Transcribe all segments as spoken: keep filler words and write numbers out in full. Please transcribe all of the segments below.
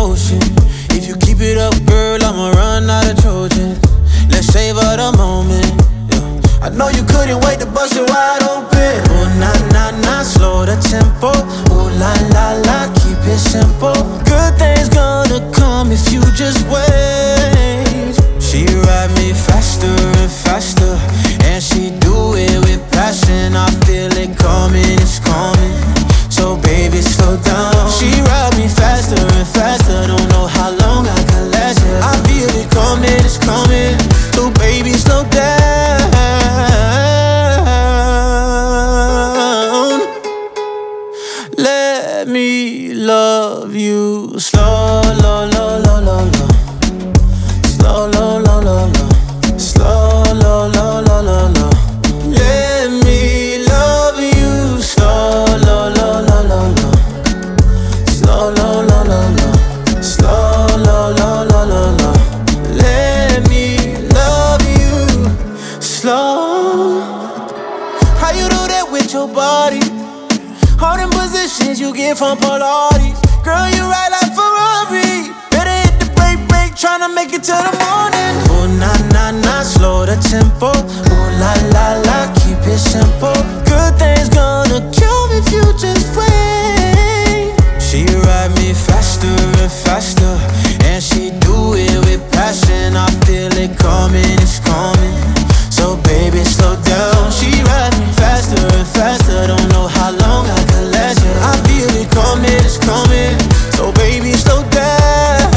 motion. If you keep it up, girl, I'ma run out of Trojans. Let's savor the moment, yeah. I know you couldn't wait to bust it wide open. Oh, nah, nah, nah, slow the tempo. Oh, la, la, la, keep it simple. Good things gonna come if you just wait. She ride me faster and faster, and she do it with passion. I feel it coming, it's coming. So baby, slow down. She ride me faster and faster. Don't know how long I can last it. I feel it coming, it's coming. So baby, slow down. Let me love you slow, low, low, low, low, low. Slow, low, low, low, low. Slow, low, low, low, low, low. Let me love you slow, low, low, low, low, low. Slow, low, low, low, low. Slow, low, low, low, low, low. Let me love you slow. How you do that with your body? All them positions you get from Pilates. Girl, you ride like Ferrari. Better hit the brake, brake, tryna make it to the morning. Oh, nah, nah, nah, slow the tempo. Oh, la, la, la, keep it simple. Good things gonna come if you just wait. She ride me faster and faster, and she do it with passion. I feel it coming, it's coming. So baby, slow down. She ride me faster and faster. Don't know how long I can last it. I feel it coming, it's coming. So baby, slow down.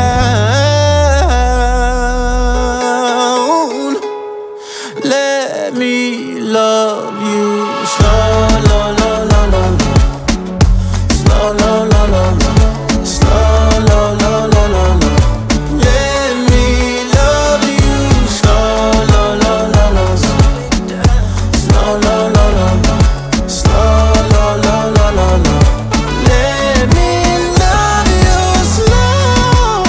Let me love you slow, low, low, low, low, low. Slow, low, low, low, low. Slow, low, low, low, low, low. Let me love you slow, low, low, low, low, low. Slow, low, low, low, low. Slow, low, low, low, low, low. Let me love you slow.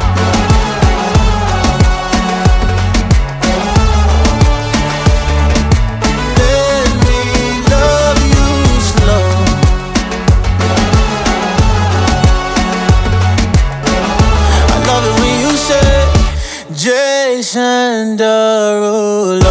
Let me love you slow. I love it when you say Jason Derulo.